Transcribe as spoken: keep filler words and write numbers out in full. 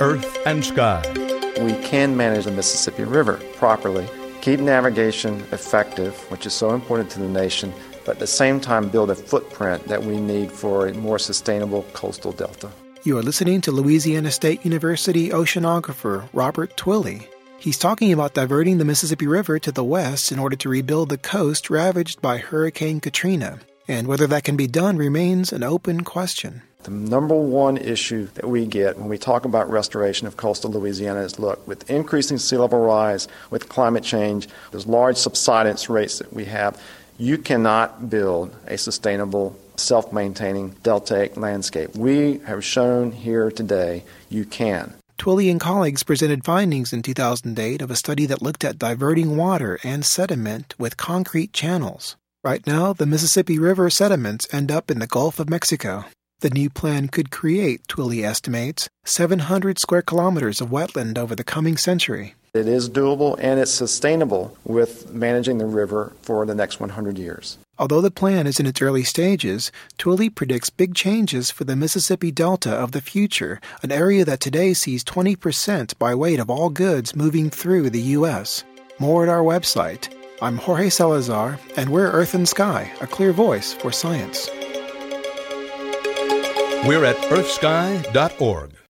Earth and Sky. We can manage the Mississippi River properly, keep navigation effective, which is so important to the nation, but at the same time build a footprint that we need for a more sustainable coastal delta. You are listening to Louisiana State University oceanographer Robert Twilley. He's talking about diverting the Mississippi River to the west in order to rebuild the coast ravaged by Hurricane Katrina. And whether that can be done remains an open question. The number one issue that we get when we talk about restoration of coastal Louisiana is, look, with increasing sea level rise, with climate change, those large subsidence rates that we have, you cannot build a sustainable, self-maintaining deltaic landscape. We have shown here today you can. Twilley and colleagues presented findings in two thousand eight of a study that looked at diverting water and sediment with concrete channels. Right now, the Mississippi River sediments end up in the Gulf of Mexico. The new plan could create, Twilley estimates, seven hundred square kilometers of wetland over the coming century. It is doable and it's sustainable with managing the river for the next one hundred years. Although the plan is in its early stages, Twilley predicts big changes for the Mississippi Delta of the future, an area that today sees twenty percent by weight of all goods moving through the U S. More at our website. I'm Jorge Salazar, and we're Earth and Sky, a clear voice for science. We're at earth sky dot org.